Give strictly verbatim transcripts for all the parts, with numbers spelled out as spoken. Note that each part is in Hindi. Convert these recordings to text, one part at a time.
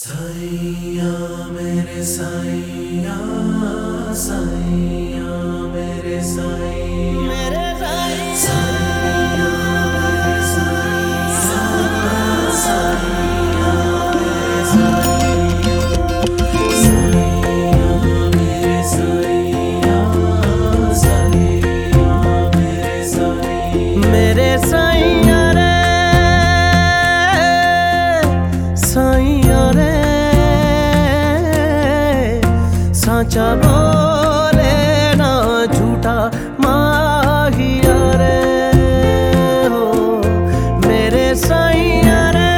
साईया मेरे साईया, साईया मेरे साईं, मेरे साईं, साईया मेरे साईया, साईया मेरे साईं, साईया मेरे साईया, साईया मेरे साईं, मेरे साईया रे, साईया रे, साचा बोले ना झूठा माहिया रे, हो मेरे साईया रे,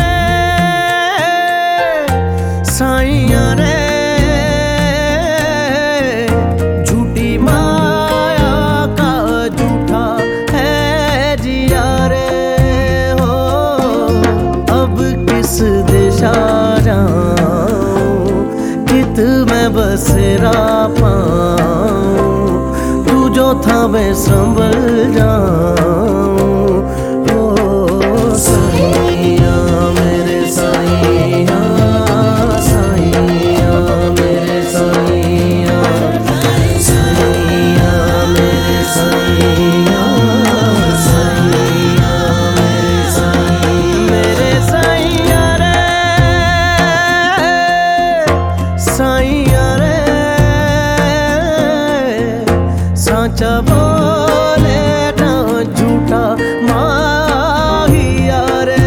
साईया रे, झूठी माया का झूठा है जिया रे, हो अब किस दिशा जाऊं, कित मैं बसेरा पाऊं, तू जो था मैं संभल जाऊं, ओ साईया मेरे साईया, साईया मेरे साईया, साईया मेरे साईया, साईया मेरे साईं, मेरे साईया रे, साईया रे, साचा बोले ना झूठा माहिया रे।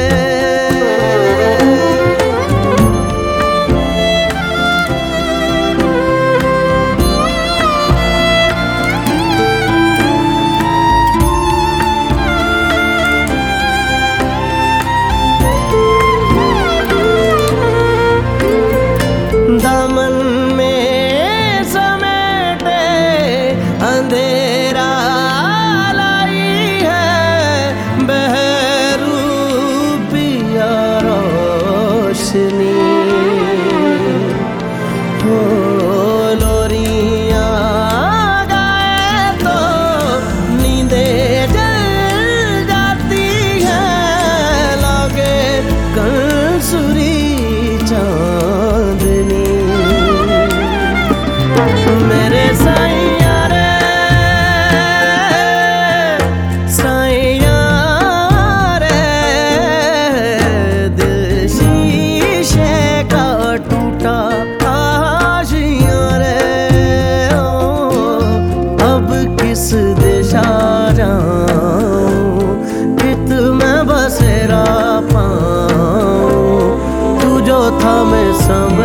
दामन में समेटे अंधेरा लाई है, बहरूपिया रोशनी, हो लोरियां गाए तो नींदे जल जाती है, लागे कंसुरी चांदनी, मेरे साईया रे, साईया रे, दिल शीशे का टूटा आशिया रे, ओ अब किस दिशा जाऊं, कित मैं बसेरा पाऊं, तू जो था मैं सम